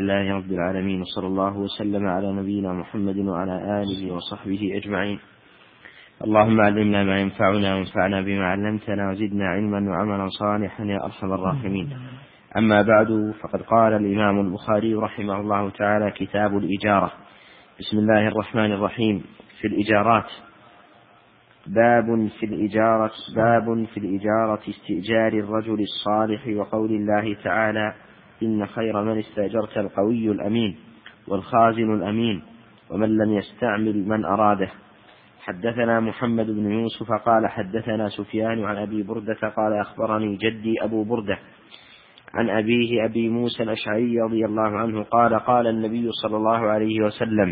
لله رب العالمين، وصلى الله وسلم على نبينا محمد وعلى آله وصحبه أجمعين. اللهم علمنا ما ينفعنا وانفعنا بما علمتنا وزدنا علما وعملا صالحا يا أرحم الراحمين. أما بعد، فقد قال الإمام البخاري رحمه الله تعالى: كتاب الإجارة. بسم الله الرحمن الرحيم. في الإجارات. باب في الإجارة استئجار الرجل الصالح، وقول الله تعالى: إن خير من استأجرت القوي الأمين والخازن الأمين ومن لم يستعمل من أراده. حدثنا محمد بن يوسف قال حدثنا سفيان عن أبي بردة قال أخبرني جدي أبو بردة عن أبيه أبي موسى الأشعري رضي الله عنه قال: قال النبي صلى الله عليه وسلم: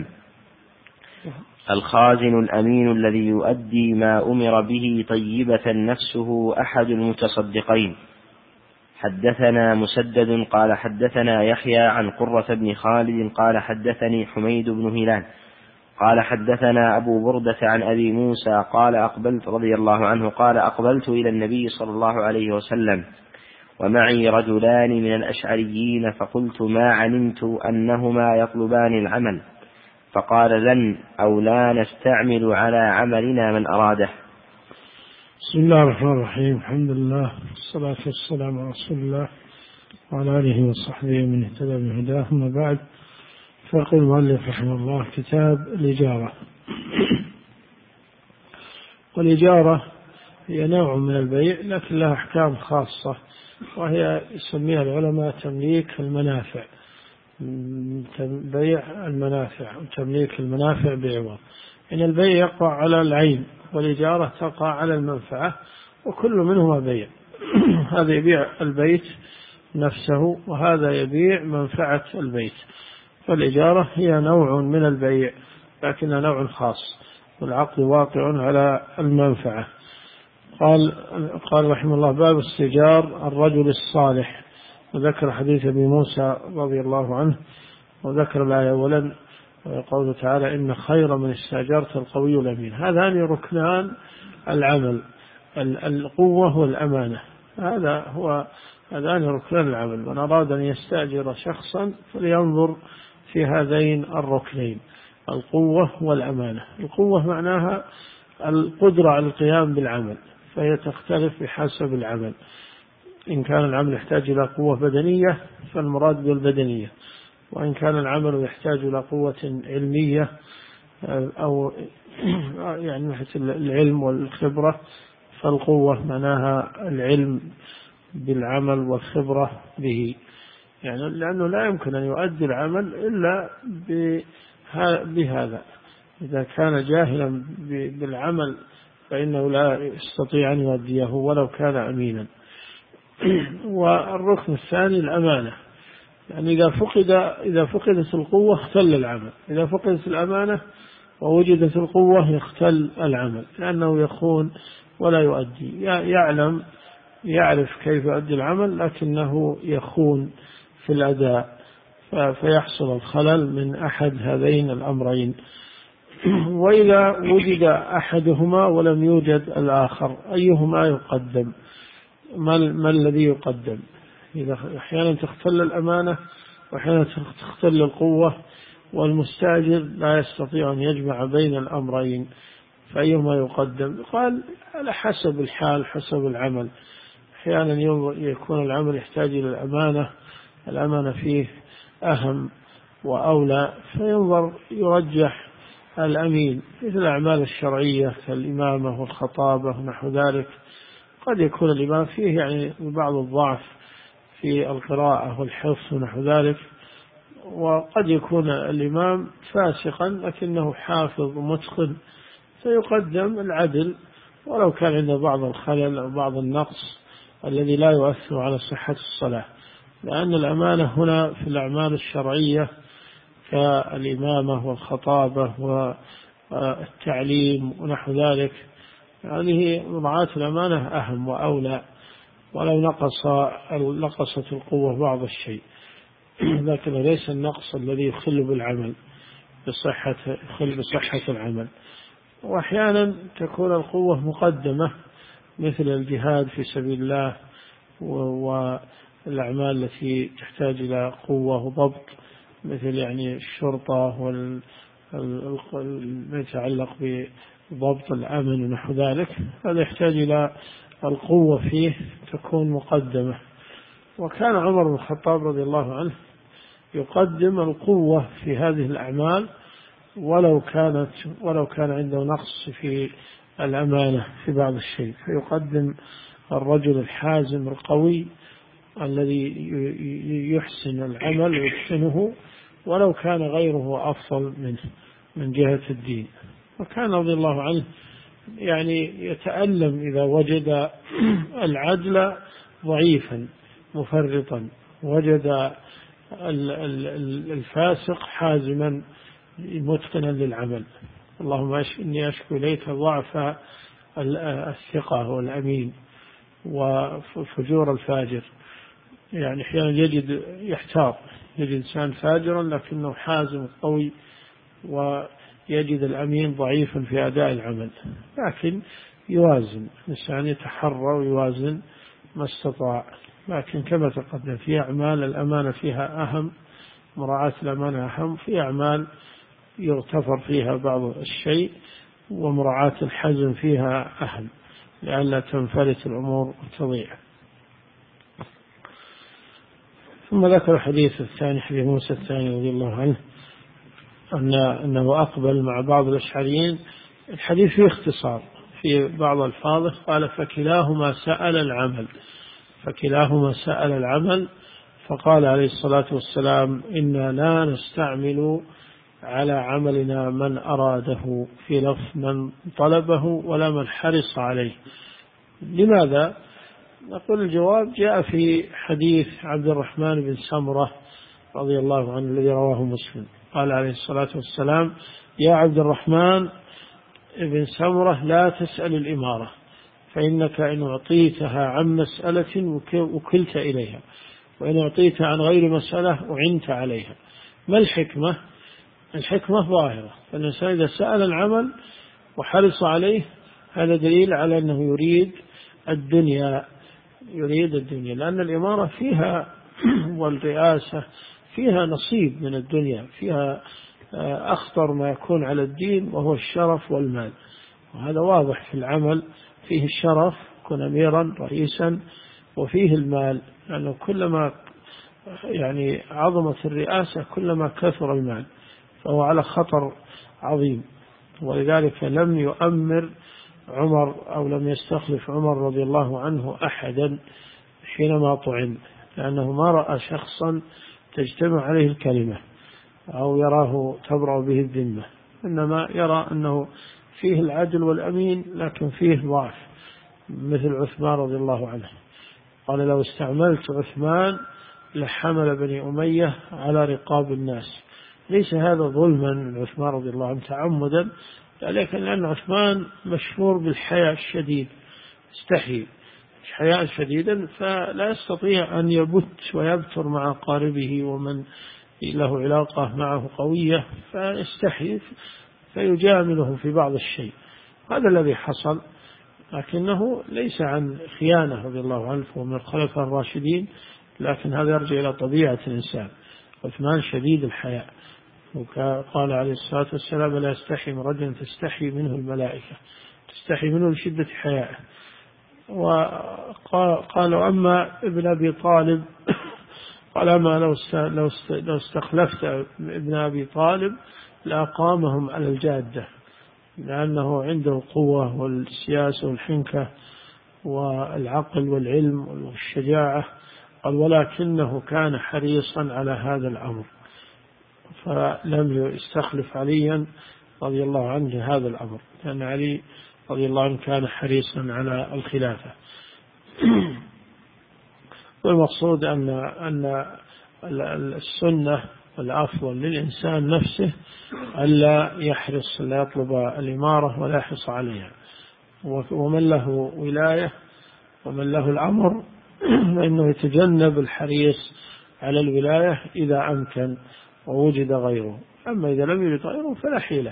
الخازن الأمين الذي يؤدي ما أمر به طيبة نفسه أحد المتصدقين. حدثنا مسدد قال حدثنا يحيى عن قرة بن خالد قال حدثني حميد بن هلال قال حدثنا أبو بردة عن أبي موسى قال أقبلت رضي الله عنه قال: أقبلت إلى النبي صلى الله عليه وسلم ومعي رجلان من الأشعريين، فقلت: ما علمت أنهما يطلبان العمل، فقال: لن أو لا نستعمل على عملنا من أراده. بسم الله الرحمن الرحيم. الحمد لله والصلاة والسلام على رسول الله وعلى آله وصحبه من اهتدى بهداه. أما بعد، فيقول المؤلف رحمه الله: كتاب الإجارة. والإجارة هي نوع من البيع لكن لها أحكام خاصة، وهي يسميها العلماء تمليك المنافع، بيع المنافع وتمليك المنافع بعوض. إن البيع يقع على العين والإجارة تقع على المنفعة، وكل منهما بيع. هذا يبيع البيت نفسه وهذا يبيع منفعة البيت. فالإجارة هي نوع من البيع لكنها نوع خاص، والعقد واقع على المنفعة. قال رحمه الله: باب استئجار الرجل الصالح، وذكر حديث أبي موسى رضي الله عنه، وذكر الآية أولا قوله تعالى: إن خير من استأجرت القوي الأمين. هذان ركنان العمل، القوة والأمانة. هذان ركنان العمل. من أراد أن يستأجر شخصا فلينظر في هذين الركنين، القوة والأمانة. القوة معناها القدرة على القيام بالعمل، فهي تختلف بحسب العمل. إن كان العمل يحتاج إلى قوة بدنية فالمراد بالبدنية، وإن كان العمل يحتاج إلى قوة علمية أو يعني مثل العلم والخبرة، فالقوة معناها العلم بالعمل والخبرة به، يعني لأنه لا يمكن أن يؤدي العمل إلا بهذا. إذا كان جاهلا بالعمل فإنه لا يستطيع أن يؤديه ولو كان أمينا. والركن الثاني الأمانة، يعني إذا فقدت القوة اختل العمل، إذا فقدت الأمانة ووجدت القوة يختل العمل، لأنه يخون ولا يؤدي. يعرف كيف يؤدي العمل لكنه يخون في الأداء، فيحصل الخلل من أحد هذين الأمرين. وإذا وجد أحدهما ولم يوجد الآخر، أيهما يقدم؟ ما الذي يقدم؟ إذا أحيانا تختل الأمانة وأحيانا تختل القوة، والمستأجر لا يستطيع أن يجمع بين الأمرين، فأيهما يقدم؟ قال: على حسب الحال، حسب العمل. أحيانا يكون العمل يحتاج إلى الأمانة فيه أهم وأولى، فينظر يرجح الأمين، مثل الأعمال الشرعية كالإمامة والخطابة ونحو ذلك. قد يكون الإمام فيه يعني بعض الضعف في القراءة والحفظ ونحو ذلك، وقد يكون الإمام فاسقا لكنه حافظ متقن، فيقدم العدل ولو كان عنده بعض الخلل أو بعض النقص الذي لا يؤثر على صحة الصلاة. لأن الأمانة هنا في الأعمال الشرعية كالإمامة والخطابة والتعليم ونحو ذلك، هذه مراعاة الأمانة أهم وأولى، ولو نقصت القوة بعض الشيء، لكن ليس النقص الذي يخل بالعمل بصحة العمل. وأحيانا تكون القوة مقدمة، مثل الجهاد في سبيل الله والأعمال التي تحتاج إلى قوة وضبط، مثل يعني الشرطة ما يتعلق بضبط الأمن ونحو ذلك، هذا يحتاج إلى القوة فيه تكون مقدمة. وكان عمر بن الخطاب رضي الله عنه يقدم القوة في هذه الأعمال ولو كان عنده نقص في الأمانة في بعض الشيء، فيقدم الرجل الحازم القوي الذي يحسن العمل ويتقنه ولو كان غيره أفضل منه من جهة الدين. وكان رضي الله عنه يعني يتألم إذا وجد العدل ضعيفا مفرطا، وجد الفاسق حازما متقنا للعمل. اللهم إني أشكو إليك ضعف الثقة والأمين وفجور الفاجر. يعني أحيانا يحتار، يجد إنسان فاجرا لكنه حازم قوي، ويجد الأمين ضعيفا في أداء العمل، لكن يوازن، الإنسان يتحرى ويوازن ما استطاع. لكن كما تقدم في أعمال الأمانة فيها أهم، مراعاة الأمانة أهم، في أعمال يغتفر فيها بعض الشيء ومراعاة الحزم فيها أهم، لئلا تنفلت الأمور وتضيع. ثم ذكر الحديث الثاني، حديث موسى الثاني رضي الله عنه أنه أقبل مع بعض الأشعريين. الحديث فيه اختصار في بعض الفاظه، قال فكلاهما سأل العمل، فقال عليه الصلاة والسلام إنا لا نستعمل على عملنا من أراده، في لفظ من طلبه ولا من حرص عليه. لماذا؟ نقول الجواب جاء في حديث عبد الرحمن بن سمرة رضي الله عنه الذي رواه مسلم، قال عليه الصلاة والسلام يا عبد الرحمن بن سمرة لا تسأل الإمارة، فإنك إن أعطيتها عن مسألة وكلت إليها، وإن أعطيتها عن غير مسألة أعنت عليها. ما الحكمة؟ الحكمة ظاهرة، فالإنسان إذا سأل العمل وحرص عليه هذا دليل على أنه يريد الدنيا، لأن الإمارة فيها والرئاسة فيها نصيب من الدنيا، فيها أخطر ما يكون على الدين وهو الشرف والمال، وهذا واضح في العمل، فيه الشرف كن أميرا رئيسا، وفيه المال، لأنه كلما يعني عظمت الرئاسة كلما كثر المال، فهو على خطر عظيم. ولذلك لم يؤمر عمر أو لم يستخلف عمر رضي الله عنه أحدا حينما طعن، لأنه ما رأى شخصا تجتمع عليه الكلمة أو يراه تبرأ به الذمة، إنما يرى أنه فيه العدل والأمين لكن فيه ضعف، مثل عثمان رضي الله عنه، قال لو استعملت عثمان لحمل بني أمية على رقاب الناس. ليس هذا ظلما من عثمان رضي الله عنه تعمدا، لكن لأن عثمان مشهور بالحياء الشديد، استحي حياء شديدا، فلا يستطيع أن يبت ويبتر مع قاربه ومن له علاقة معه قوية، فيستحي فيجامله في بعض الشيء. هذا الذي حصل، لكنه ليس عن خيانة رضي الله عنه ومن الخلفاء الراشدين، لكن هذا يرجع إلى طبيعة الإنسان. عثمان شديد الحياء، وقال عليه الصلاة والسلام لا يستحي من رجل تستحي منه الملائكة، تستحي منه لشدة حيائه. وقال أما ابن أبي طالب قال أما لو استخلفت ابن أبي طالب لأقامهم على الجادة، لأنه عنده قوة والسياسة والحنكة والعقل والعلم والشجاعة، قال ولكنه كان حريصا على هذا الأمر، فلم يستخلف عليا رضي الله عنه لهذا الأمر، لأن علي رضي الله عنه كان حريصا على الخلافة. والمقصود أن السنة والأفضل للإنسان نفسه ألا يحرص، لا يطلب الإمارة ولا يحرص عليها، ومن له ولاية ومن له الأمر فإنه يتجنب الحريص على الولاية إذا أمكن ووجد غيره، أما إذا لم يوجد غيره فلا حيلة.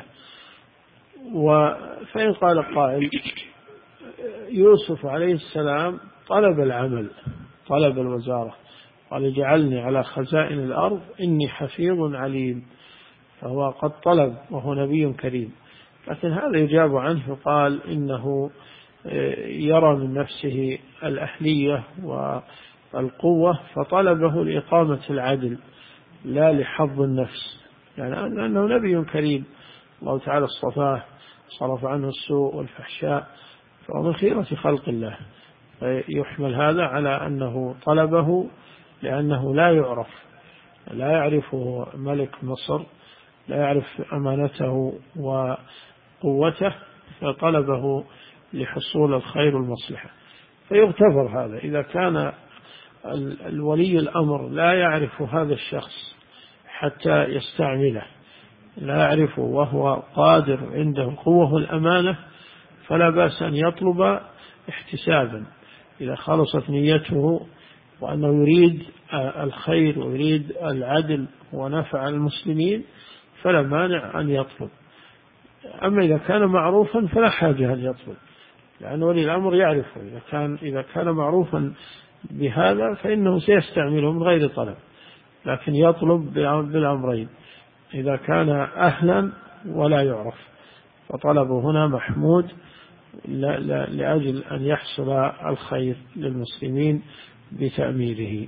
فإن قال قائل يوسف عليه السلام طلب العمل، طلب الوزارة، قال اجعلني على خزائن الأرض إني حفيظ عليم، فهو قد طلب وهو نبي كريم. لكن هذا يجاب عنه يقال إنه يرى من نفسه الأهلية والقوة فطلبه لإقامة العدل لا لحظ النفس، يعني أنه نبي كريم الله تعالى اصطفاه صرف عنه السوء والفحشاء، فهو من خيرة خلق الله. يحمل هذا على أنه طلبه لأنه لا يعرفه ملك مصر، لا يعرف أمانته وقوته، فطلبه لحصول الخير والمصلحة، فيغتفر هذا. إذا كان الولي الأمر لا يعرف هذا الشخص حتى يستعمله، لا يعرفه وهو قادر عنده القوة والأمانة، فلا بأس أن يطلب احتسابا إذا خلصت نيته وأنه يريد الخير ويريد العدل ونفع المسلمين، فلا مانع أن يطلب. أما إذا كان معروفا فلا حاجة أن يطلب، لأن ولي الأمر يعرفه. إذا كان معروفا بهذا فإنه سيستعمله من غير طلب، لكن يطلب بالأمرين: إذا كان أهلا ولا يعرف فطلبه هنا محمود لأجل أن يحصل الخير للمسلمين بتأميره.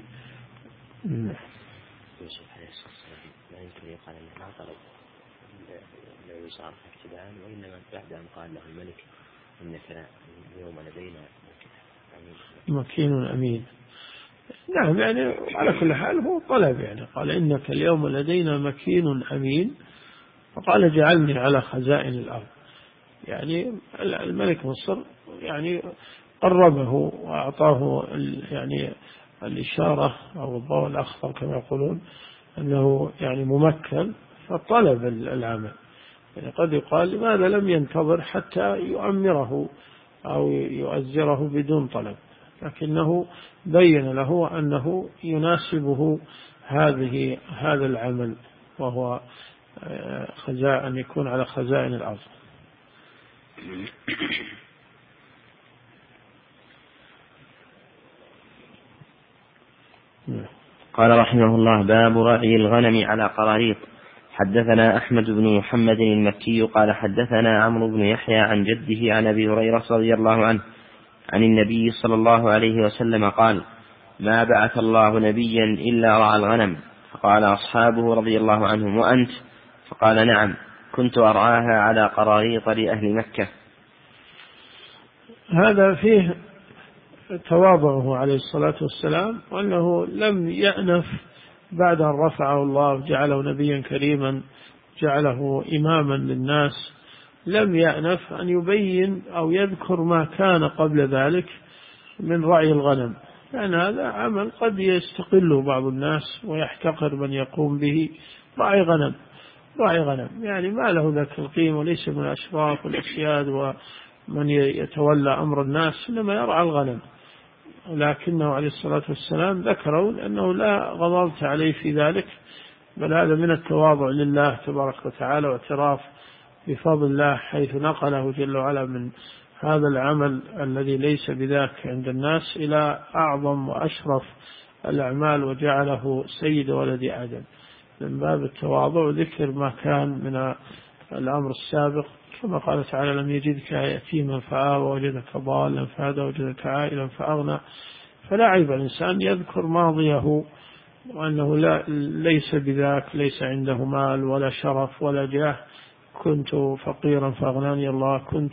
يوسف عليه الصلاة والسلام لا يمكن يقال أنه ما طلب لا يصار اكتباء، وإنما بعد أن قال له الملك إنك اليوم لدينا مكين أمين. نعم، يعني على كل حال هو طلب، يعني قال إنك اليوم لدينا مكين أمين، فقال اجعلني على خزائن الأرض. يعني الملك مصر يعني قربه وأعطاه يعني الإشارة أو الضوء الأخضر كما يقولون أنه يعني ممكن، فطلب العمل. يعني قد يقال لماذا لم ينتظر حتى يؤمره أو يؤزره بدون طلب، لكنه بين له أنه يناسبه هذا العمل، وهو أن يكون على خزائن الأرض. قال رحمه الله: باب رعي الغنم على قراريط. حدثنا أحمد بن محمد المكي قال حدثنا عمرو بن يحيى عن جده عن أبي هريرة رضي الله عنه عن النبي صلى الله عليه وسلم قال: ما بعث الله نبيا إلا رعى الغنم. فقال أصحابه رضي الله عنهم: وأنت؟ فقال: نعم، كنت أرعاها على قراريط لأهل مكة. هذا فيه تواضعه عليه الصلاة والسلام، وأنه لم يأنف بعد أن رفعه الله جعله نبيا كريما جعله إماما للناس، لم يأنف أن يبين أو يذكر ما كان قبل ذلك من رعي الغنم، لأن هذا عمل قد يستقله بعض الناس ويحتقر من يقوم به. رعي غنم يعني ما له ذاك القيمة، وليس من الأشراف والأسياد ومن يتولى أمر الناس، إنما يرعى الغنم. لكنه عليه الصلاة والسلام ذكروا أنه لا غضبت عليه في ذلك، بل هذا من التواضع لله تبارك وتعالى واعتراف بفضل الله، حيث نقله جل وعلا من هذا العمل الذي ليس بذاك عند الناس إلى أعظم وأشرف الأعمال، وجعله سيد ولد آدم، من باب التواضع وذكر ما كان من الأمر السابق، كما قال تعالى: لم يجدك يتيما فآوى ووجدك ضالا فهدى ووجدك عائلا فأغنى. فلا عيب الإنسان يذكر ماضيه وأنه ليس بذاك، ليس عنده مال ولا شرف ولا جاه، كنت فقيرا فأغناني الله، كنت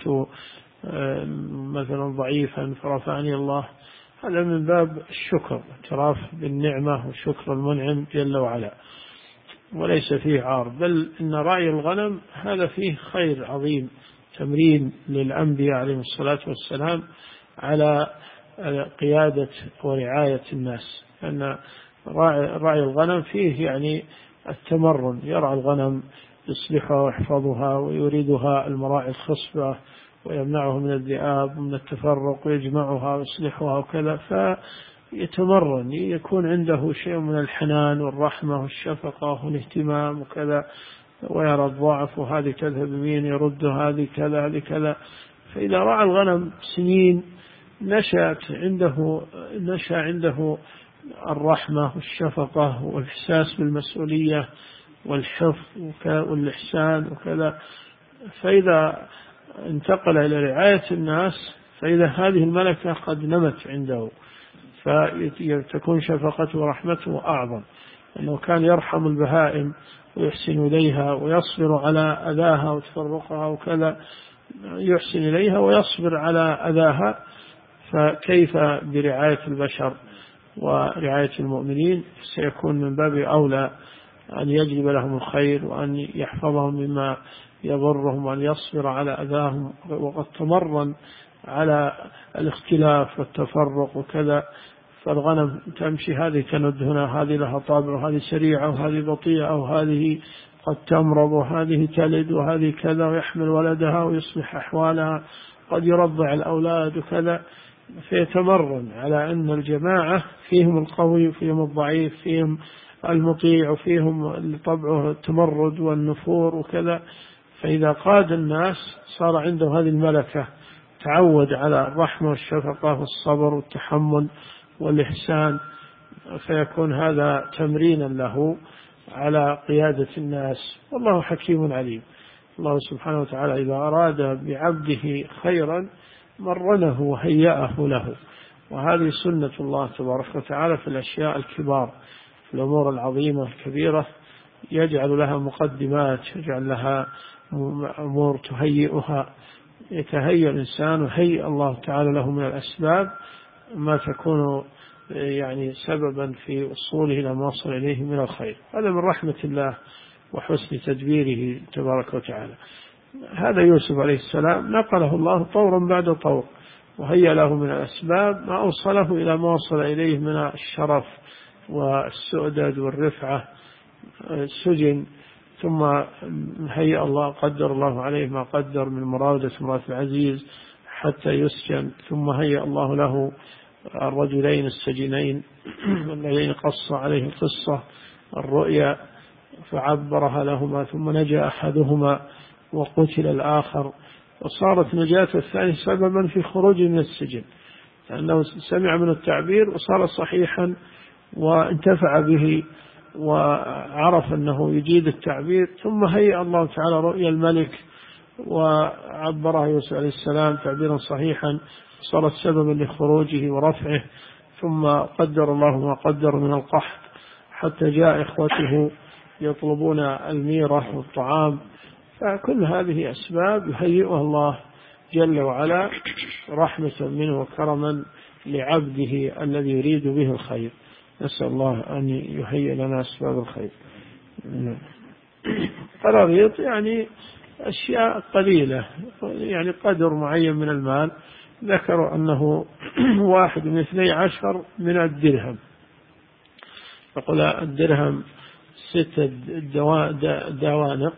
مثلا ضعيفا فرفعني الله. هذا من باب الشكر، اعتراف بالنعمة وشكر المنعم جل وعلا، وليس فيه عار. بل إن رعي الغنم هذا فيه خير عظيم، تمرين للأنبياء عليهم الصلاة والسلام على قيادة ورعاية الناس، أن رعي الغنم فيه يعني التمرن، يرعى الغنم يصلحها ويحفظها ويريدها المراعي الخصبة ويمنعها من الذئاب ومن التفرق ويجمعها ويصلحها وكذا، فيتمرن، يكون عنده شيء من الحنان والرحمة والشفقة والاهتمام وكذا، ويرى الضعف وهذه تذهب يمين يرد هذه كذا هذه كذا. فإذا رعى الغنم سنين نشأ عنده الرحمة والشفقة والإحساس بالمسؤولية والحفظ والإحسان وكذا. فإذا انتقل إلى رعاية الناس فإذا هذه الملكة قد نمت عنده فتكون شفقته ورحمته أعظم، أنه كان يرحم البهائم ويحسن إليها ويصبر على أذاها وتفرقها وكذا، يحسن إليها ويصبر على أذاها، فكيف برعاية البشر ورعاية المؤمنين؟ سيكون من باب أولى أن يجلب لهم الخير وأن يحفظهم مما يضرهم وأن يصبر على أذاهم. وقد تمرن على الاختلاف والتفرق وكذا، فالغنم تمشي هذه تند هنا، هذه لها طابع وهذه سريعة وهذه بطيئة وهذه قد تمرض وهذه تلد وهذه كذا، ويحمل ولدها ويصلح أحوالها، قد يرضع الأولاد وكذا. فيتمرن على أن الجماعة فيهم القوي وفيهم الضعيف، فيهم المطيع وفيهم طبعه التمرد والنفور وكذا. فإذا قاد الناس صار عنده هذه الملكة، تعود على الرحمة والشفقة والصبر والتحمل والإحسان، فيكون هذا تمرينا له على قيادة الناس. والله حكيم عليم. الله سبحانه وتعالى إذا أراد بعبده خيرا مرنه وهيأه له، وهذه سنة الله تبارك وتعالى في الأشياء الكبار، في الأمور العظيمة الكبيرة يجعل لها مقدمات، يجعل لها أمور تهيئها، يتهيأ الإنسان وهيئ الله تعالى له من الأسباب ما تكون يعني سببا في وصوله إلى ما وصل إليه من الخير. هذا من رحمة الله وحسن تدبيره تبارك وتعالى. هذا يوسف عليه السلام نقله الله طورا بعد طور، وهيأ له من الأسباب ما أوصله إلى ما وصل إليه من الشرف والسؤدد والرفعة. السجن، ثم هيأ الله قدر الله عليه ما قدر من مراودة امرأة العزيز حتى يسجن، ثم هيأ الله له الرجلين السجنين الذين قص عليه القصة الرؤيا فعبرها لهما، ثم نجا أحدهما وقتل الآخر، وصارت نجاة الثاني سببا في خروج من السجن، لأنه سمع من التعبير وصار صحيحا وانتفع به وعرف أنه يجيد التعبير. ثم هيأ الله تعالى رؤيا الملك وعبرها يوسف عليه السلام تعبيرا صحيحا، صارت سببا لخروجه ورفعه. ثم قدر الله ما قدر من القحط حتى جاء إخوته يطلبون الميرة والطعام. فكل هذه أسباب يهيئها الله جل وعلا رحمة منه وكرما لعبده الذي يريد به الخير. نسأل الله أن يهيئ لنا أسباب الخير. قراريط يعني أشياء قليلة، يعني قدر معين من المال، ذكروا أنه 1 من 12 من الدرهم. يقول الدرهم 6 دوانق،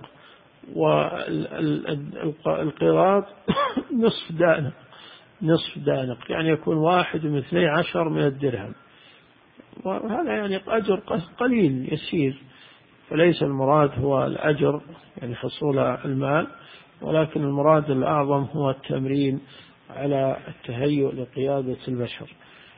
والقراط نصف دانق، يعني يكون 1 من 12 من الدرهم. وهذا يعني أجر قليل يسير، فليس المراد هو الأجر يعني حصول المال، ولكن المراد الأعظم هو التمرين على التهيؤ لقيادة البشر.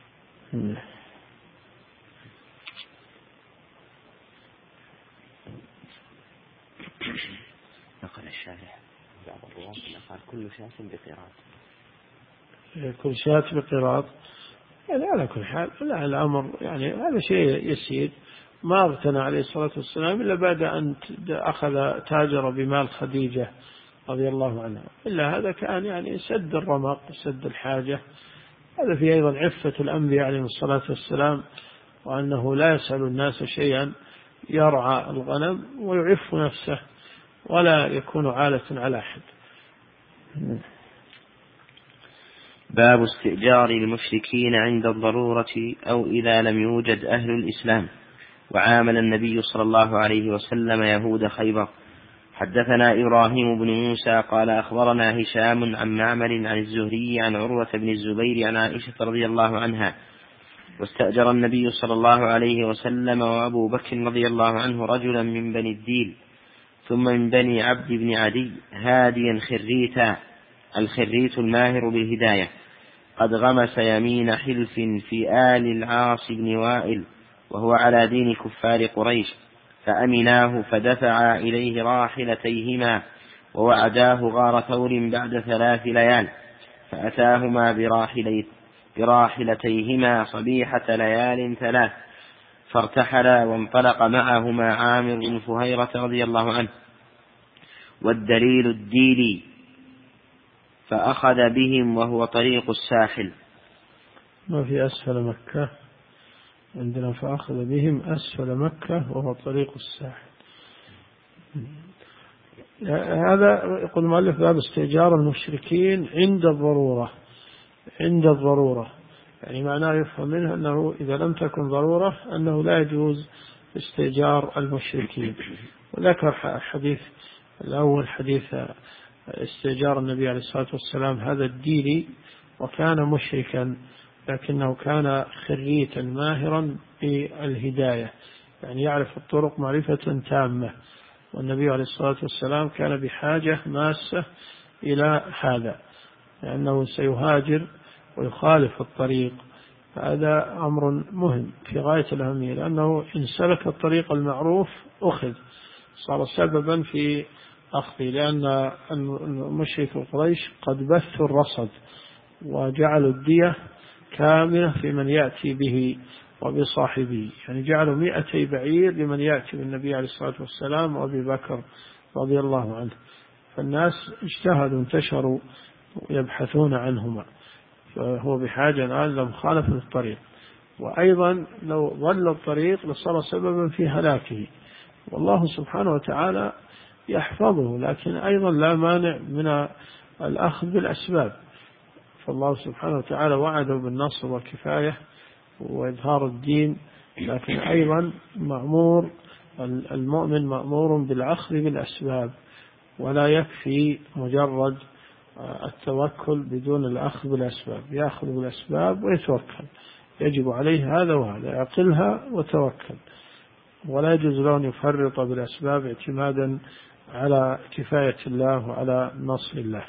نقل الشارح بعض الرواة قال كل شاة بقراط، كل شاة بقراط. يعني على كل حال لا، الأمر يعني هذا شيء يسير، ما اغتنى عليه الصلاة والسلام إلا بعد أن أخذ تاجر بمال خديجة رضي الله عنها، إلا هذا كان يعني سد الرمق وسد الحاجة. هذا في أيضا عفة الأنبياء عليهم الصلاة والسلام، وأنه لا يسأل الناس شيئا، يرعى الغنم ويعف نفسه ولا يكون عالة على أحد. باب استئجار المشركين عند الضرورة أو إذا لم يوجد أهل الإسلام. وعامل النبي صلى الله عليه وسلم يهود خيبر. حدثنا إبراهيم بن موسى قال أخبرنا هشام عن معمر عن الزهري عن عروة بن الزبير عن عائشة رضي الله عنها. واستأجر النبي صلى الله عليه وسلم وأبو بكر رضي الله عنه رجلا من بني الديل ثم من بني عبد بن عدي هاديا خريتا، الخريت الماهر بالهداية، قد غمس يمين حلف في آل العاص بن وائل وهو على دين كفار قريش، فأمناه فدفعا إليه راحلتيهما ووعداه غار ثور بعد 3 ليال، فأتاهما براحلتيهما صبيحة ليال 3، فارتحلا وانطلق معهما عامر بن فهيرة رضي الله عنه والدليل الديلي، فأخذ بهم وهو طريق الساحل. ما في أسفل مكة عندنا، فأخذ بهم أسفل مكة وهو طريق الساحل. هذا يقول المؤلف باب استئجار المشركين عند الضرورة. عند الضرورة يعني معناه يفهم منه أنه إذا لم تكن ضرورة أنه لا يجوز استئجار المشركين. وذكر حديث الأول حديث استئجار النبي عليه الصلاة والسلام هذا الديلي، وكان مشركا لكنه كان خريتا ماهرا بالهداية، يعني يعرف الطرق معرفة تامة، والنبي عليه الصلاة والسلام كان بحاجة ماسة إلى هذا لأنه سيهاجر ويخالف الطريق. هذا أمر مهم في غاية الأهمية، لأنه إن سلك الطريق المعروف أخذ، صار سببا في أخذه، لأن مشرك قريش قد بثوا الرصد وجعلوا الدية كاملة في من يأتي به وبصاحبه، يعني جعلوا 200 بعير لمن يأتي بالنبي عليه الصلاة والسلام وأبي بكر رضي الله عنه. فالناس اجتهدوا انتشروا يبحثون عنهما، فهو بحاجة الآن لمخالفة الطريق، وأيضا لو ضل الطريق لصار سببا في هلاكه، والله سبحانه وتعالى يحفظه، لكن أيضا لا مانع من الأخذ بالأسباب. فالله سبحانه وتعالى وعده بالنصر والكفاية وإظهار الدين، لكن أيضا المؤمن مأمور بالأخذ بالأسباب، ولا يكفي مجرد التوكل بدون الأخذ بالأسباب، يأخذ بالأسباب ويتوكل، يجب عليه هذا وهذا، يعقلها وتوكل، ولا يجوز له أن يفرط بالأسباب اعتمادا على كفاية الله وعلى نصر الله.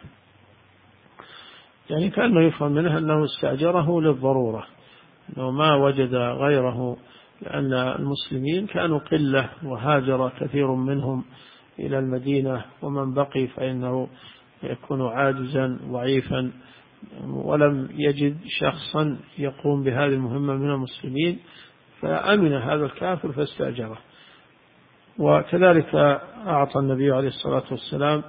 يعني كأنه يفهم منه أنه استأجره للضرورة، أنه ما وجد غيره، لأن المسلمين كانوا قلة وهاجر كثير منهم إلى المدينة، ومن بقي فإنه يكون عاجزا ضعيفا، ولم يجد شخصا يقوم بهذه المهمة من المسلمين، فأمن هذا الكافر فاستأجره. وكذلك أعطى النبي عليه الصلاة والسلام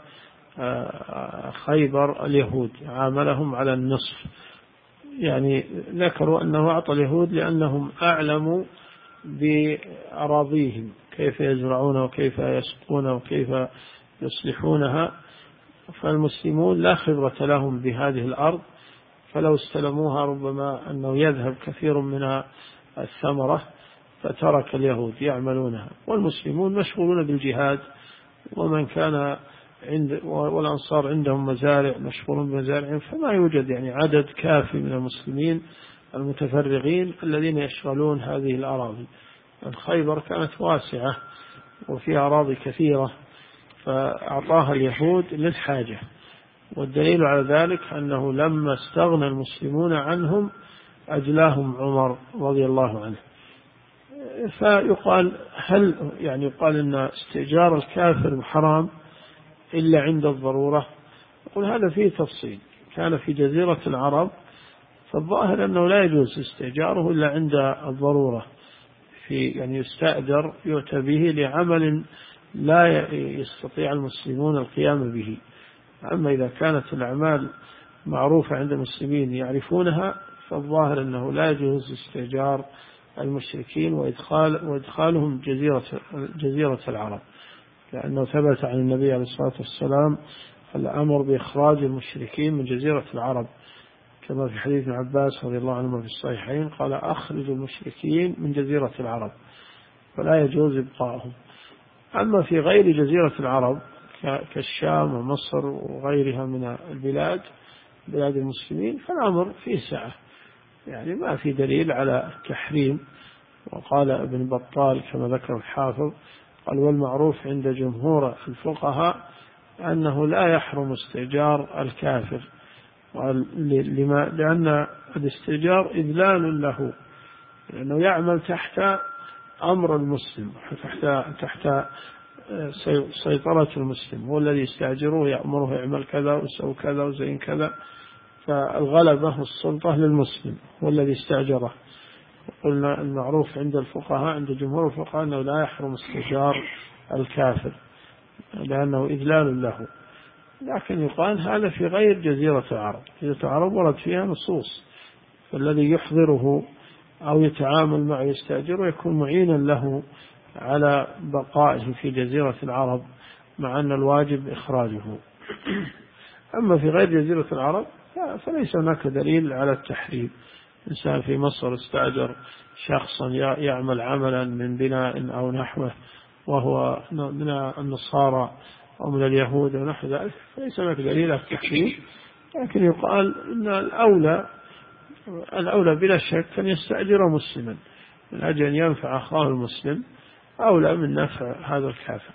خيبر اليهود، عاملهم على النصف، يعني ذكروا أنه أعطى اليهود لأنهم أعلموا بأراضيهم كيف يزرعون وكيف يسقون وكيف يصلحونها، فالمسلمون لا خبرة لهم بهذه الأرض، فلو استلموها ربما أنه يذهب كثير من الثمرة، فترك اليهود يعملونها، والمسلمون مشغولون بالجهاد، ومن كان والأنصار عندهم مزارع مشغولون بمزارعهم، فما يوجد يعني عدد كافي من المسلمين المتفرغين الذين يشغلون هذه الأراضي. الخيبر كانت واسعة وفيها أراضي كثيرة، فأعطاها اليهود للحاجة، والدليل على ذلك أنه لما استغنى المسلمون عنهم أجلاهم عمر رضي الله عنه. فيقال هل يعني يقال أن استئجار الكافر حرام إلا عند الضرورة؟ يقول هذا فيه تفصيل. كان في جزيرة العرب، فالظاهر أنه لا يجوز استئجاره إلا عند الضرورة، يعني يستأجر يؤتى به لعمل لا يستطيع المسلمون القيام به. أما إذا كانت الأعمال معروفة عند المسلمين يعرفونها، فالظاهر أنه لا يجوز استئجار المشركين وإدخالهم جزيرة العرب، لأنه ثبت عن النبي عليه الصلاة والسلام الأمر بإخراج المشركين من جزيرة العرب، كما في حديث ابن عباس رضي الله عنهما في الصحيحين قال أخرج المشركين من جزيرة العرب، فلا يجوز إبقائهم. أما في غير جزيرة العرب كالشام ومصر وغيرها من بلاد المسلمين، فالأمر فيه سعة، يعني ما في دليل على تحريم. وقال ابن بطال كما ذكر الحافظ قال والمعروف عند جمهور الفقهاء أنه لا يحرم استئجار الكافر، لأن الاستئجار إذلال له، لأنه يعمل تحت أمر المسلم، تحت سيطرة المسلم، هو الذي يستأجره يأمره يعمل كذا ويسوي كذا وزين كذا، فالغلبة والسلطة للمسلم هو الذي استأجره. قلنا المعروف عند الفقهاء، عند جمهور الفقهاء، أنه لا يحرم استئجار الكافر لأنه إذلال له. لكن يقال هذا في غير جزيرة العرب. جزيرة العرب ورد فيها نصوص، فالذي يحضره أو يتعامل معه يستأجره يكون معينا له على بقائه في جزيرة العرب، مع أن الواجب إخراجه. أما في غير جزيرة العرب فليس هناك دليل على التحريم. إنسان في مصر استأجر شخصا يعمل عملا من بناء أو نحوه وهو من النصارى أو من اليهود ونحو ذلك، فليس هناك دليل على التحريم. لكن يقال أن الأولى بلا شك أن يستأجر مسلما من أجل أن ينفع أخاه المسلم، أولى من نفع هذا الكافر.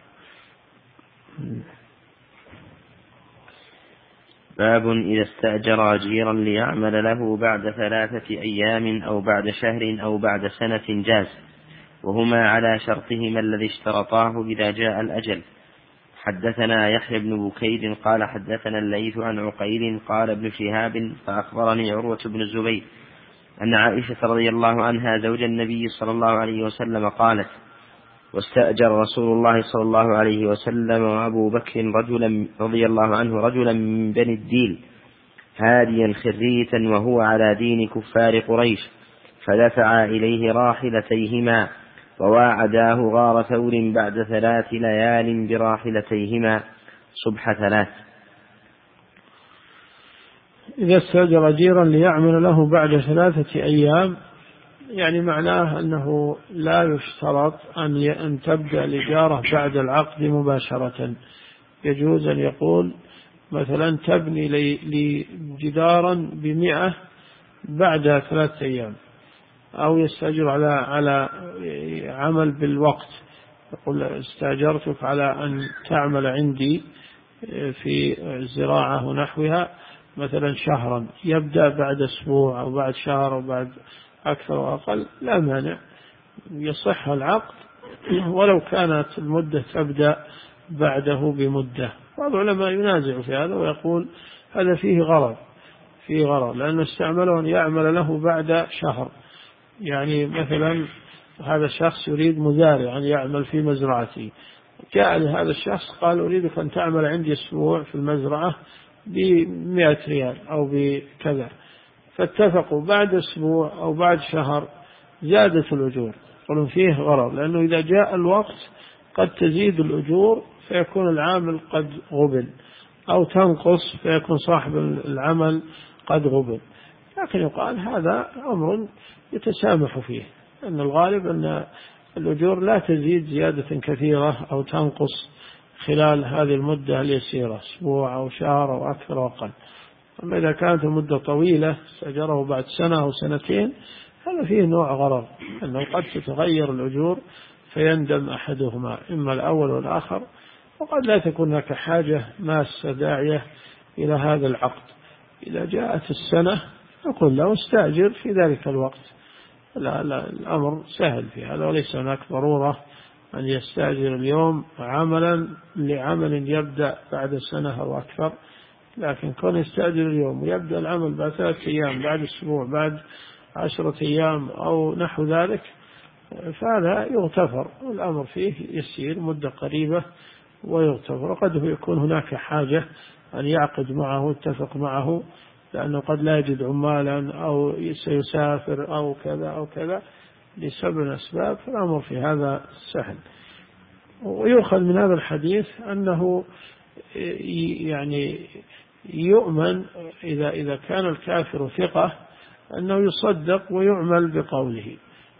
باب إذا استأجر أجيرا ليعمل له بعد 3 أيام أو بعد شهر أو بعد سنة جاز، وهما على شرطهما الذي اشترطاه إذا جاء الأجل. حدثنا يحيى بن بكير قال حدثنا الليث عن عقيل قال ابن شهاب فأخبرني عروة بن الزبير أن عائشة رضي الله عنها زوج النبي صلى الله عليه وسلم قالت: واستأجر رسول الله صلى الله عليه وسلم وأبو بكر رجلا رضي الله عنه رجلا من بني الديل هاديا خريتا وهو على دين كفار قريش، فدفع إليه راحلتيهما وواعداه غار ثور بعد 3 ليال براحلتيهما صبح 3. إذا استأجر أجيرا ليعمل له بعد 3 أيام، يعني معناه أنه لا يشترط أن تبدأ الإجارة بعد العقد مباشرة. يجوز أن يقول مثلا تبني لي جدارا ب100 بعد 3 أيام، أو يستأجر على عمل بالوقت، يقول استأجرتك على أن تعمل عندي في الزراعة ونحوها مثلا شهرا، يبدأ بعد أسبوع أو بعد شهر أو بعد أكثر وأقل، لا مانع، يصح العقد ولو كانت المدة تبدأ بعده بمدة. بعض العلماء ينازع في هذا ويقول هذا فيه غرض، لأنه استعمله أن يعمل له بعد شهر. يعني مثلا هذا الشخص يريد مزارع أن يعمل في مزرعته، جاء لهذا الشخص قال أريدك أن تعمل عندي أسبوع في المزرعة ب100 ريال أو بكذا، فاتفقوا بعد أسبوع أو بعد شهر زادت الأجور. قالوا فيه غرض، لأنه إذا جاء الوقت قد تزيد الأجور فيكون العامل قد غبن، أو تنقص فيكون صاحب العمل قد غبن. لكن يقال هذا أمر يتسامح فيه، أن الغالب أن الأجور لا تزيد زيادة كثيرة أو تنقص خلال هذه المدة اليسيرة، أسبوع أو شهر أو أكثر وأقل. أما إذا كانت المدة طويلة استأجره بعد 1 أو 2 هذا فيه نوع غرض، أنه قد تتغير الأجور فيندم أحدهما، إما الأول والآخر، وقد لا تكون هناك حاجة ماسة داعية إلى هذا العقد. إذا جاءت السنة نقول له استأجر في ذلك الوقت، لا الأمر سهل في هذا، وليس هناك ضرورة أن يستأجر اليوم عملا لعمل يبدأ بعد 1 أو أكثر. لكن كون يستأجر اليوم ويبدأ العمل بعد 3 أيام، بعد أسبوع، بعد 10 أيام أو نحو ذلك، فهذا يغتفر، والأمر فيه يسير مدة قريبة ويغتفر. وقد يكون هناك حاجة أن يعقد معه يتفق معه، لأنه قد لا يجد عمالا أو سيسافر أو كذا أو كذا لسبب الأسباب، فالأمر في هذا سهل. ويؤخذ من هذا الحديث أنه يعني يؤمن إذا كان الكافر ثقة أنه يصدق ويعمل بقوله،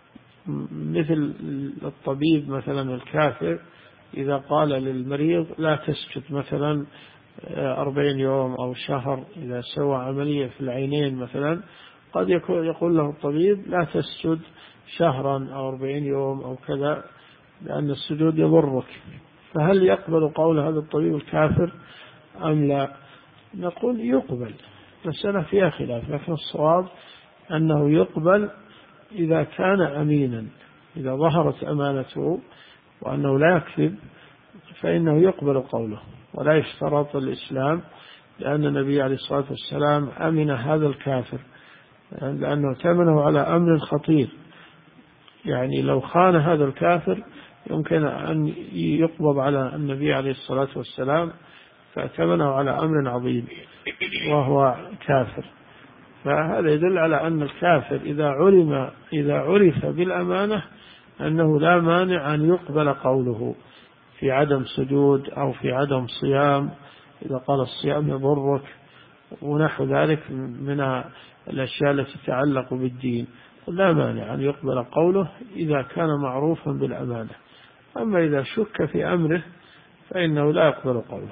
مثل الطبيب مثلا الكافر إذا قال للمريض لا تسكت مثلا 40 يوم أو شهر، إذا سوى عملية في العينين مثلا قد يقول له الطبيب لا تسجد شهرا أو 40 يوم أو كذا لأن السجود يضرك، فهل يقبل قول هذا الطبيب الكافر أم لا؟ نقول يقبل، مسألة فيها خلاف، لكن الصواب أنه يقبل إذا كان أمينا، إذا ظهرت أمانته وأنه لا يكذب فإنه يقبل قوله ولا يشترط الإسلام، لأن النبي عليه الصلاة والسلام أمن هذا الكافر لأنه ائتمنه على أمر خطير. يعني لو خان هذا الكافر يمكن أن يقبض على النبي عليه الصلاة والسلام، فائتمنه على أمر عظيم وهو كافر. فهذا يدل على أن الكافر إذا عرف بالأمانة أنه لا مانع أن يقبل قوله في عدم سجود أو في عدم صيام، إذا قال الصيام يضرك ونحو ذلك من الأشياء التي تتعلق بالدين، لا مانع أن يقبل قوله إذا كان معروفا بالأمانة. أما إذا شك في أمره فإنه لا يقبل قوله.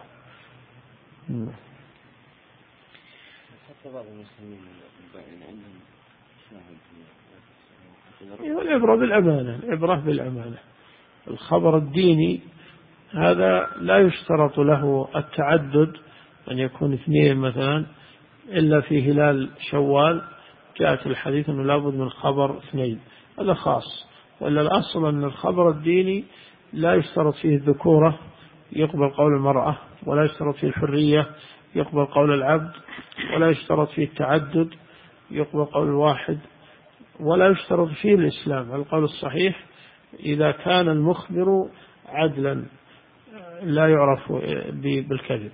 العبرة بالأمانة. الخبر الديني هذا لا يشترط له التعدد، أن يكون 2 مثلا إلا في هلال شوال جاءت الحديث أنه لابد من خبر 2، هذا خاص. وإلا الأصل أن الخبر الديني لا يشترط فيه الذكورة يقبل قول المرأة، ولا يشترط فيه الحرية يقبل قول العبد، ولا يشترط فيه التعدد يقبل قول الواحد، ولا يشترط فيه الإسلام. القول الصحيح إذا كان المخبر عدلا لا يعرف بالكذب.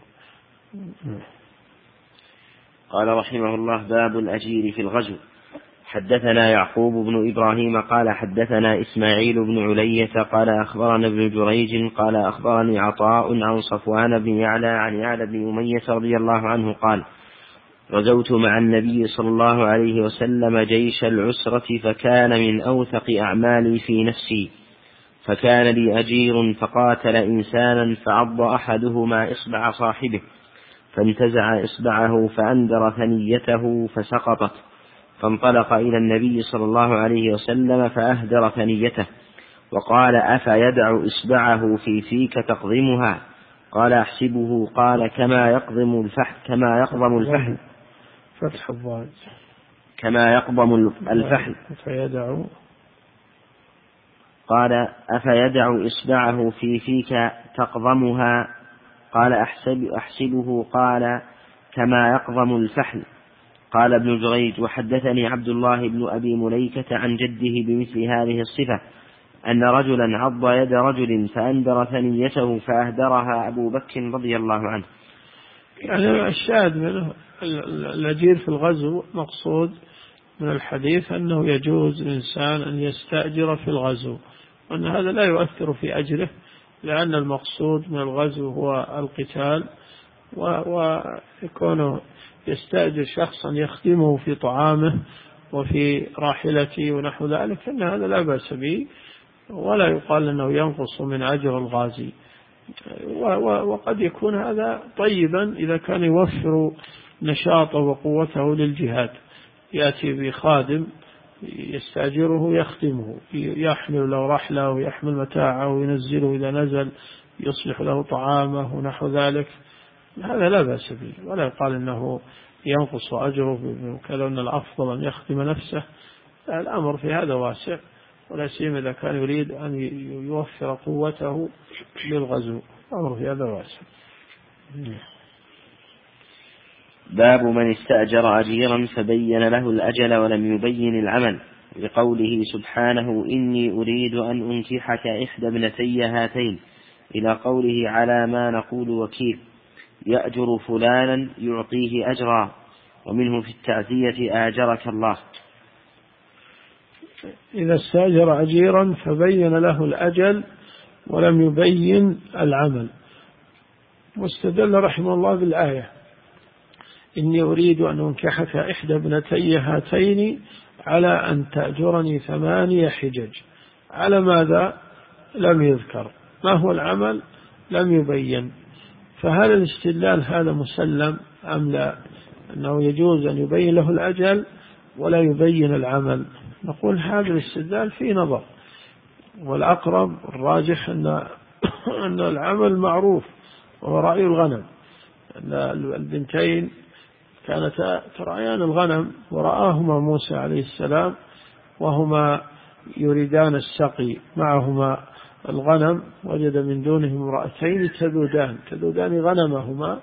قال رحمه الله: باب الأجير في الغزو. حدثنا يعقوب بن إبراهيم قال حدثنا إسماعيل بن علية قال أخبرنا ابن جريج قال أخبرني عطاء عن صفوان بن يعلى عن يعلى بن أمية رضي الله عنه قال: غزوت مع النبي صلى الله عليه وسلم جيش العسرة، فكان من أوثق أعمالي في نفسي، فكان لي أجير فقاتل إنسانا فعض أحدهما إصبع صاحبه، فانتزع إصبعه فأندر ثنيته فسقطت، فانطلق إلى النبي صلى الله عليه وسلم فأهدر ثنيته وقال: أفيدع إصبعه في فيك تقضمها؟ قال: أحسبه. قال: كما يقضم الفحل فتح الضاد كما يقضم الفحل. فيدع. قال: أفيدع إصبعه في فيك تقضمها؟ قال: أحسبه. قال: كما يقضم الفحل. قال ابن جريج: وحدثني عبد الله بن أبي مليكة عن جده بمثل هذه الصفة، أن رجلا عض يد رجل فأندر ثنيته فأهدرها أبو بكر رضي الله عنه. يعني الشاهد منه الأجير في الغزو مقصود من الحديث أنه يجوز الإنسان أن يستأجر في الغزو، وأن هذا لا يؤثر في أجره، لأن المقصود من الغزو هو القتال، ويكون يستأجر شخصا يخدمه في طعامه وفي راحلته ونحو ذلك، أن هذا لا بأس به ولا يقال أنه ينقص من أجر الغازي. وقد يكون هذا طيبا إذا كان يوفر نشاطه وقوته للجهاد، يأتي بخادم يستأجره يخدمه، يحمل له رحله ويحمل متاعه وينزله إذا نزل، يصلح له طعامه ونحو ذلك، هذا لا بأس به ولا يقال أنه ينقص أجره كذا، أن الأفضل أن يخدم نفسه. الأمر في هذا واسع، ولا سيما إذا كان يريد أن يوفر قوته للغزو، الأمر في هذا واسع. باب من استأجر أجيرا فبين له الأجل ولم يبين العمل، لقوله سبحانه: إني أريد أن أنكحك إحدى ابنتي هاتين، إلى قوله: على ما نقول وكيل، يأجر فلانا يعطيه أجرا. ومنه في التعزية: آجرك الله. إذا استأجر أجيرا فبين له الأجل ولم يبين العمل، واستدل رحمه الله بالآية: إني أريد أن أنكحك إحدى ابنتي هاتين على أن تأجرني 8 حجج. على ماذا؟ لم يذكر. ما هو العمل؟ لم يبين. فهل الاستدلال هذا مسلم أم لا؟ أنه يجوز أن يبين له الأجل ولا يبين العمل؟ نقول هذا الاستدلال فيه نظر، والأقرب الراجح أن العمل معروف وهو رعي الغنم، أن البنتين كانتا ترعيان الغنم، ورآهما موسى عليه السلام وهما يريدان السقي، معهما الغنم، وجد من دونهم امرأتين تذودان غنمهما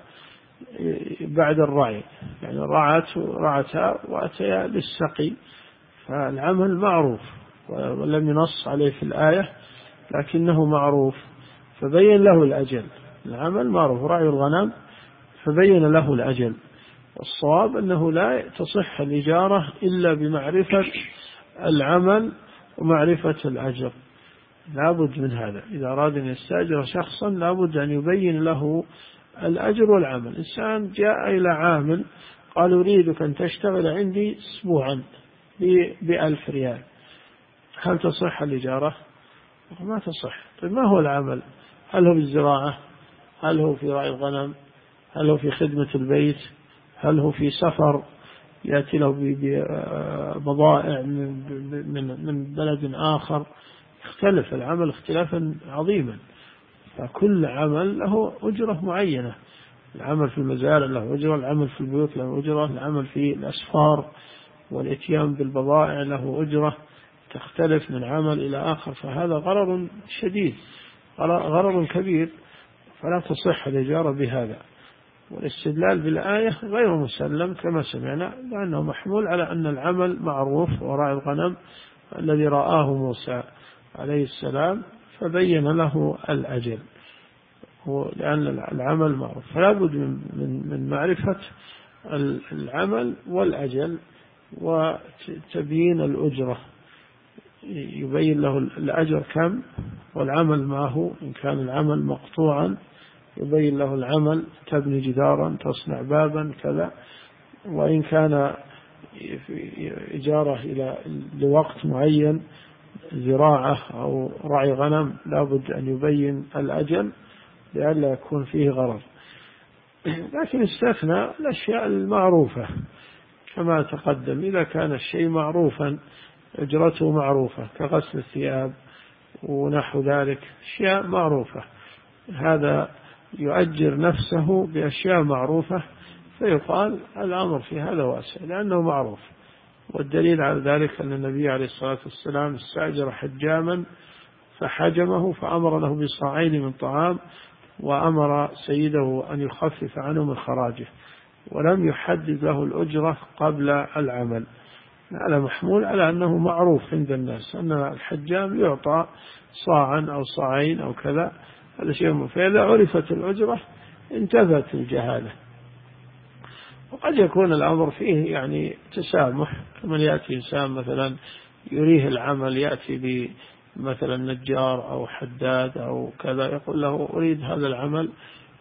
بعد الرعي، يعني رعتا وأتيا للسقي، فالعمل معروف ولم ينص عليه في الآية لكنه معروف، فبين له الأجل. العمل معروف، رعي الغنم، فبين له الأجل. الصواب أنه لا تصح الإجارة إلا بمعرفة العمل ومعرفة الأجر، لابد من هذا. إذا أراد أن يستأجر شخصا لابد أن يبين له الأجر والعمل. إنسان جاء إلى عامل قال أريدك أن تشتغل عندي أسبوعا ب1,000 ريال، هل تصح الإجارة؟ ما تصح. طيب ما هو العمل؟ هل هو بالزراعة؟ هل هو في رعي الغنم؟ هل هو في خدمة البيت؟ هل هو في سفر يأتي له ببضائع من بلد آخر؟ يختلف العمل اختلافا عظيما، فكل عمل له أجرة معينة. العمل في المزارع له أجرة، العمل في البيوت له أجرة، العمل في الأسفار والإتيان بالبضائع له أجرة، تختلف من عمل إلى آخر، فهذا غرر شديد، غرر كبير، فلا تصح الإجارة بهذا. والاستدلال بالآية غير مسلم كما سمعنا، لأنه محمول على أن العمل معروف، وراعي الغنم الذي رآه موسى عليه السلام فبين له الأجل، لأن العمل معروف، فلا بد من معرفة العمل والأجل وتبيين الأجرة، يبين له الأجر كم والعمل ما هو. إن كان العمل مقطوعا يبين له العمل، تبني جدارا، تصنع بابا، كذا. وإن كان إجارة لوقت معين، زراعة أو رعي غنم، لابد أن يبين الأجل لئلا يكون فيه غرض. لكن استثنى الأشياء المعروفة كما تقدم، إذا كان الشيء معروفا أجرته معروفة كغسل الثياب ونحو ذلك، أشياء معروفة، هذا يؤجر نفسه بأشياء معروفة، فيقال الأمر في هذا واسع لأنه معروف. والدليل على ذلك أن النبي عليه الصلاة والسلام استأجر حجاما فحجمه، فأمر له بصاعين من طعام، وأمر سيده أن يخفف عنه من خراجه، ولم يحدد له الأجرة قبل العمل. هذا محمول على أنه معروف عند الناس أن الحجام يعطى صاعا أو صاعين أو كذا، هذا شيء. فإذا عرفت الأجرة انتفت الجهالة. وقد يكون الأمر فيه يعني تسامح، كمن يأتي إنسان مثلا يريه العمل، يأتي مثلا نجار أو حداد أو كذا، يقول له أريد هذا العمل،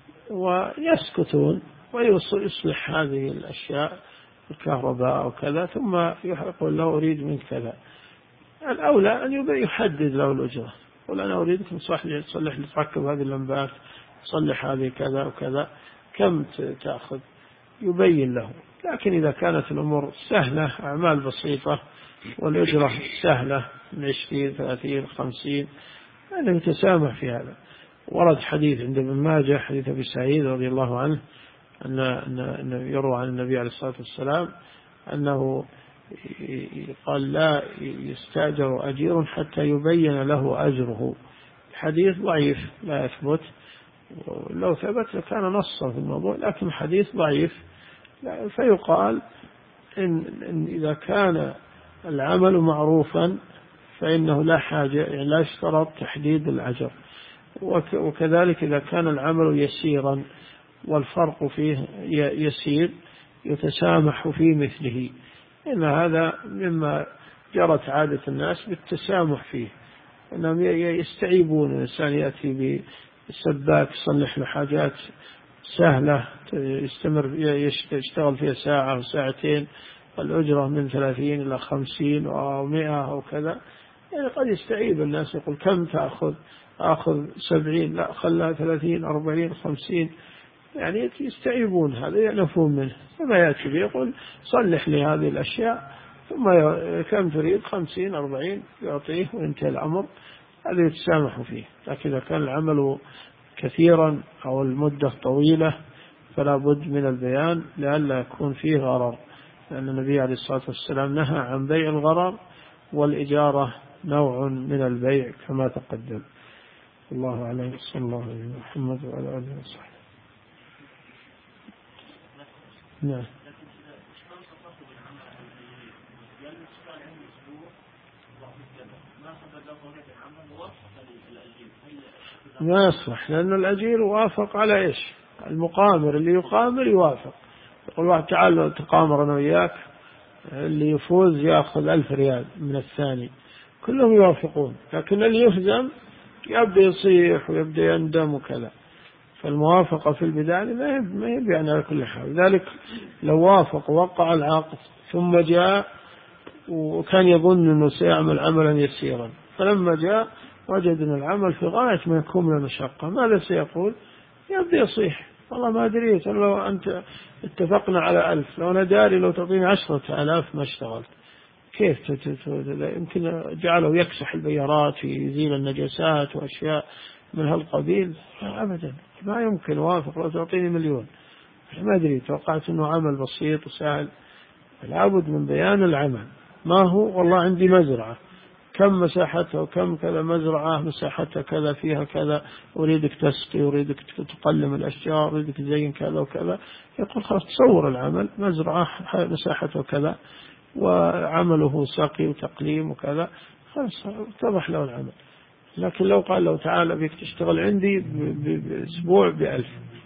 ويسكتون ويصلح هذه الأشياء، الكهرباء أو كذا، ثم يقول له أريد منك كذا. الأولى أن يحدد له الأجرة، يقول أنا أريدك تصلح لي، تركب هذه اللمبات، تصلح هذه كذا وكذا، كم تأخذ، يبين له. لكن إذا كانت الأمور سهلة، أعمال بسيطة والأجرة سهلة من 20 30 50، أنه يتسامح في هذا. ورد حديث عند ابن ماجه، حديث أبي سعيد رضي الله عنه، أن يروى عن النبي عليه الصلاة والسلام أنه قال لا يستأجر أجير حتى يبين له أجره. الحديث ضعيف لا يثبت، لو ثبت لكان نصا في الموضوع، لكن حديث ضعيف. فيقال إن إذا كان العمل معروفا فإنه لا حاجة، يعني لا يشترط تحديد الأجر. وكذلك إذا كان العمل يسيرا والفرق فيه يسير يتسامح في مثله، إن هذا مما جرت عادة الناس بالتسامح فيه، أنهم يستعيبون. الإنسان يأتي بسباك يصلح له حاجات سهلة يشتغل فيها ساعة أو ساعتين، والأجرة من 30 إلى 50 أو 100 أو كذا، يعني قد يستعيب الناس، يقول كم تأخذ؟ أخذ 70، لا خلها 30 40 50، يعني يستعيبون، هذا يألفون منه. فما يأتي به يقول صلح لي هذه الأشياء، ثم كم تريد؟ 50 40 يعطيه وينتهي الأمر، هذا يتسامح فيه. لكن إذا كان العمل كثيرا أو المدة طويلة فلا بد من البيان لئلا يكون فيه غرر، لأن النبي عليه الصلاة والسلام نهى عن بيع الغرر، والإجارة نوع من البيع كما تقدم. الله أعلم. صلى الله عليه محمد وعلى آله وصحبه. نعم. ما يصلح، لأن الأجير وافق على إيش؟ المقامر اللي يقامر يوافق، يقول واحد تعال تقامر أنا وياك، اللي يفوز يأخذ 1000 ريال من الثاني، كلهم يوافقون، لكن اللي يهزم يبدأ يصيح ويبدأ يندم وكذا. فالموافقة في البداية ما هي يعني على كل حال. لذلك لو وافق ووقع العقد ثم جاء وكان يظن أنه سيعمل عملا يسيرا، فلما جاء وجد أن العمل في غاية ما يكون من المشقة، ماذا سيقول؟ يبدأ يصيح والله ما دريت، لو أنت اتفقنا على 1000، لو أنا داري لو تعطيني 10,000 ما اشتغلت. كيف يمكن جعله يكسح البيارات ويزيل النجاسات وأشياء من هالقبيل؟ أبدا ما يمكن وافق، لو تعطيني 1,000,000 ما أدري، توقعت أنه عمل بسيط وسهل. لابد من بيان العمل، ما هو والله عندي مزرعة كم مساحتها وكم كذا، مزرعة مساحتها كذا فيها كذا، أريدك تسقي، أريدك تقلم الأشجار، أريدك تزين كذا وكذا. يقول خلاص تصور العمل، مزرعة مساحتها كذا وعمله سقي وتقليم وكذا، خلاص اتضح له العمل. لكن لو قال له تعال بك تشتغل عندي بأسبوع ب1000،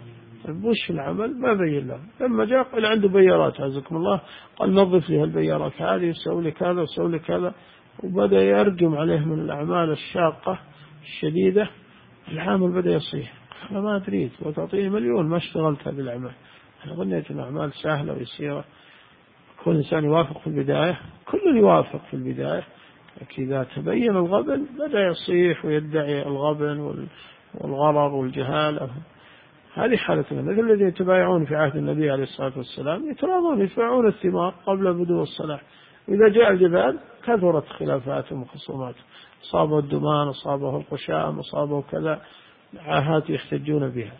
وش العمل؟ ما بين له. لما جاء قال عنده بيارات عزكم الله، قال نظف لي هالبيارات هذه وسوي لي كذا وسوي لي كذا، وبدأ يرجم عليه من الأعمال الشاقة الشديدة. العامل بدأ يصيح أنا ما أدريت، وتعطيني 1,000,000 ما اشتغلت هذه الأعمال، أنا ظنيت أن الأعمال سهلة ويسيرة. كل إنسان يوافق في البداية، كل يوافق في البداية، لكن إذا تبين الغبن بدأ يصيح ويدعي الغبن والغرر والجهالة. هذه حالة مثل الذين يتبايعون في عهد النبي عليه الصلاة والسلام، يتراضون يدفعون الثمار قبل بدو الصلاح، إذا جاء الجبال كثرت خلافاتهم وخصوماتهم، أصابه الدمان، أصابه القشام، أصابه كذا، عاهات يحتجون بها.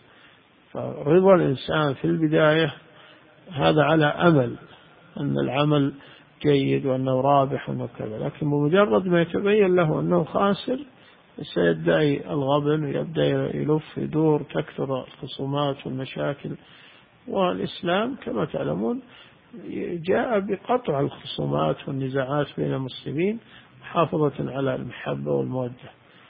فرضا الإنسان في البداية هذا على أمل أن العمل جيد وأنه رابح وأنه كذا، لكن بمجرد ما يتبين له أنه خاسر سيدعي الغبن ويبدأ يلف يدور، تكثر الخصومات والمشاكل. والإسلام كما تعلمون جاء بقطع الخصومات والنزاعات بين المسلمين، محافظة على المحبة والمودة.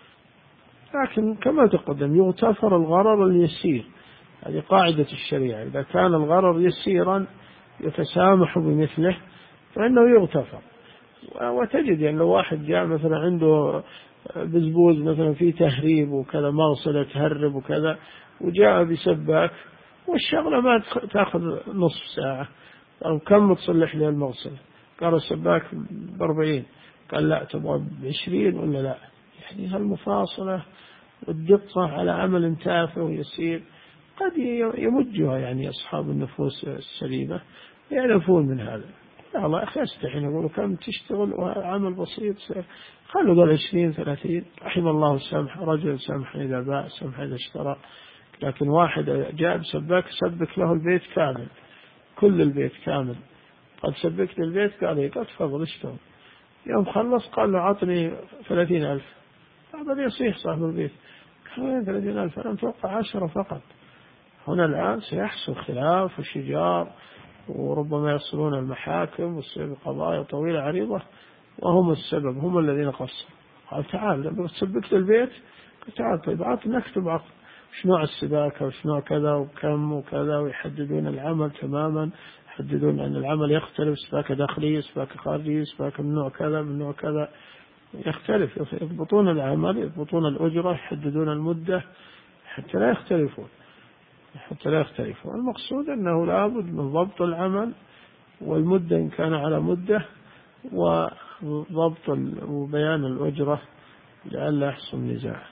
لكن كما تقدم يغتفر الغرر اليسير، هذه قاعدة الشريعة، إذا كان الغرر يسيرا يتسامح بمثله فإنه يغتفر. وتجد يعني لو واحد جاء مثلا عنده بزبوز مثلا في تهريب وكذا، مغسلة تهرب وكذا، وجاء بسباك، والشغلة ما تأخذ نصف ساعة، قالوا كم تصلح لي المغسلة؟ قال السباك ب40، قال لا تبغى ب20 ولا لا؟ يعني هالمفاصلة والدقة على عمل تافه ويسير قد يمجها يعني أصحاب النفوس السليمة يعرفون من هذا. لا الله أخي أستحين يقولوا كم تشتغل وعمل بسيط، خلوا قال 20-30، رحم الله السمح، رجل سمح إذا باع سمح إذا اشترى. لكن واحد جاء بسباك سبك له البيت كامل، كل البيت كامل، قد سبكت البيت، قال قد تفضل اشتغل. يوم خلص قال له عطني 30,000، هذا يصيح صاحب البيت، قال 30,000 أنا متوقع 10 فقط. هنا الآن سيحصل خلاف وشجار، وربما يصلون المحاكم والسبب قضايا طويلة عريضة، وهم السبب، هم الذين قصروا. قال تعال لما سبكت البيت، قال تعال طيب نكتب عقد، وش نوع السباكة وش نوع كذا وكم وكذا، ويحددون العمل تماما، يحددون أن العمل يختلف، سباكة داخلية سباكة خارجية، سباكة من نوع كذا من نوع كذا، يختلف، يضبطون العمل، يضبطون الأجرة، يحددون المدة حتى لا يختلفون. المقصود أنه لابد من ضبط العمل والمدة إن كان على مدة، وضبط وبيان الأجرة لئلا يحصل نزاع.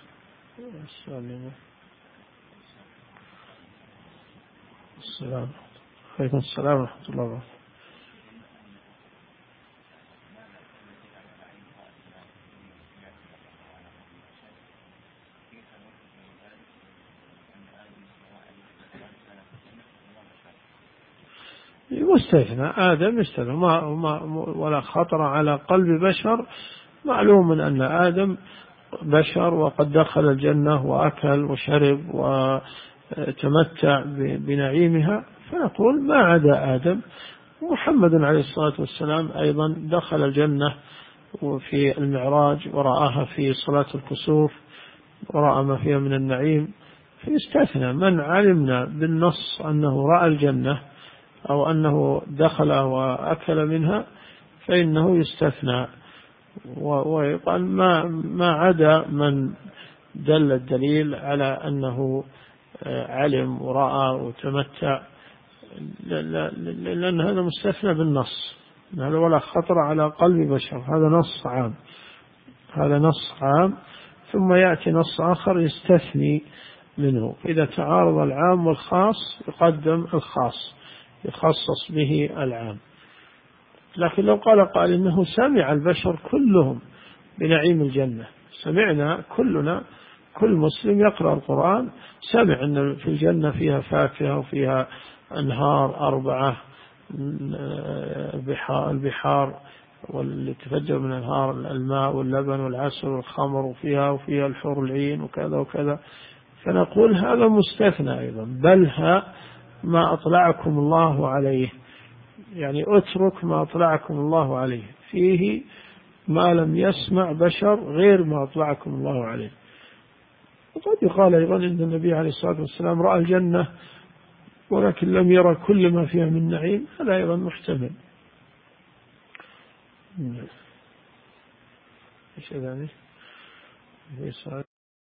السلام عليكم. السلام ورحمة الله وبركاته. مستثنى آدم يستثنى ولا خطر على قلب بشر. معلوم أن آدم بشر وقد دخل الجنة وأكل وشرب وتمتع بنعيمها، فنقول ما عدا آدم. محمد عليه الصلاة والسلام أيضا دخل الجنة وفي المعراج ورآها في صلاة الكسوف ورأى ما فيها من النعيم، فيستثنى. من علمنا بالنص أنه رأى الجنة أو أنه دخل وأكل منها فإنه يستثنى، ويقال ما عدا من دل الدليل على أنه علم ورأى وتمتع، لأن هذا مستثنى بالنص، هذا ولا خطر على قلب بشر، هذا نص عام، هذا نص عام. ثم يأتي نص آخر يستثني منه، إذا تعارض العام والخاص يقدم الخاص يخصص به العام. لكن لو قال قائل إنه سمع البشر كلهم بنعيم الجنة، سمعنا كلنا، كل مسلم يقرأ القرآن سمع أن في الجنة فيها فاكهة وفيها أنهار 4 البحار واللي تفجر من أنهار الماء واللبن والعسل والخمر وفيها الحور العين وكذا وكذا، فنقول هذا مستثنى أيضا. بل ما أطلعكم الله عليه، يعني اترك ما أطلعكم الله عليه، فيه ما لم يسمع بشر غير ما أطلعكم الله عليه. وقد يقال أيضا إن النبي عليه الصلاة والسلام رأى الجنة ولكن لم يرى كل ما فيها من نعيم، هذا أيضا محتمل. إيش ذلك؟